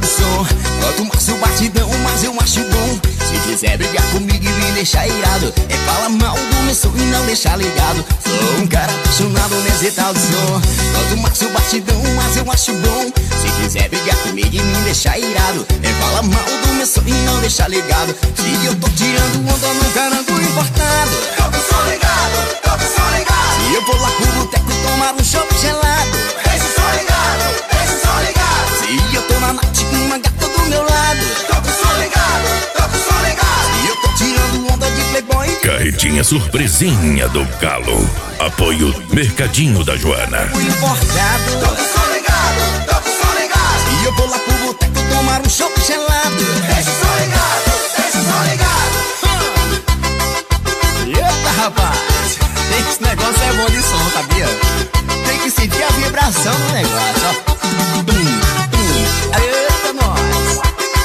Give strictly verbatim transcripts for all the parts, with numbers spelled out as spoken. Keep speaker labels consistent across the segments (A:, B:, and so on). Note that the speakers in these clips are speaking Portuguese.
A: som. Quanto mais o batidão, mais eu acho bom. Se quiser brigar comigo e me deixar irado, é falar mal do meu som e não deixar ligado. Sou um cara apaixonado nesse tal de som. Quanto mais o batidão, mais eu acho bom. Se quiser brigar comigo e me deixar irado, é falar mal do meu som e não deixar ligado. Se eu tô tirando onda num carango importado,
B: tô com o som ligado, tô com o som ligado.
A: se eu vou lá pro boteco tomar um chopp gelado,
B: deixa o som ligado, deixa o som ligado.
A: se eu tô na night com uma gata do meu lado,
B: tô com o som ligado, tô com o som ligado.
A: se eu tô tirando onda de playboy.
C: Carretinha surpresinha do Galo. Apoio Mercadinho da Joana.
A: Importado,
B: tô com o som ligado, tô com o som ligado.
A: se eu vou lá pro boteco tomar um chopp gelado,
B: deixa o som ligado, deixa o som ligado.
A: Eita, rapaz, esse negócio é bom de som, sabia? Tem que sentir a vibração do negócio, ó. Tum, tum. Eita, nós.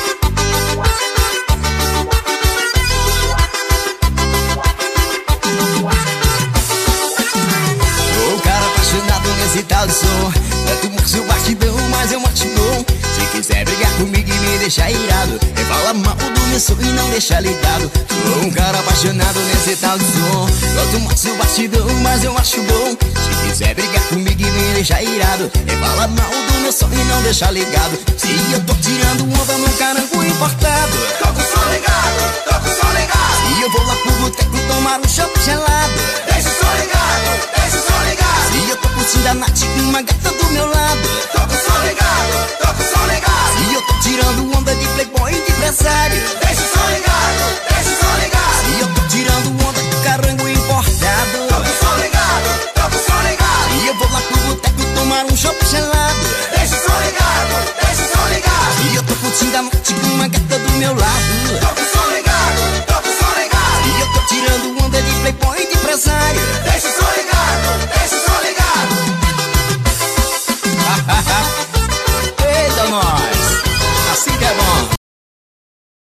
A: Sou um cara apaixonado nesse tal de som. Quanto mais o batidão, mais eu acho bom. Se quiser brigar comigo e me deixar irado, é falar mal do meu som e não deixar ligado. Sou um cara apaixonado nesse tal de som. Quanto mais o batidão, mais eu acho bom. Se quiser brigar comigo e me deixar irado, é falar mal do meu som e não deixar ligado. Se eu tô tirando onda num carango importado,
B: tô com o som ligado, tô com o som ligado.
A: se eu vou lá pro boteco tomar um chopp gelado,
B: deixa o som ligado, deixa o som ligado.
A: se eu tô curtindo a night com uma gata do meu lado,
B: tô com o som ligado, tô com o som ligado.
A: se eu tô tirando onda de playboy e de empresário,
B: deixa o som ligado, deixa o som ligado.
A: se eu tô tirando onda de carango importado,
B: tô com o som ligado, tô com o som ligado.
A: se eu vou lá pro boteco tomar um chopp gelado,
B: deixa o som ligado, deixa o som ligado.
A: se eu tô curtindo a night com uma gata do meu lado,
B: tô com o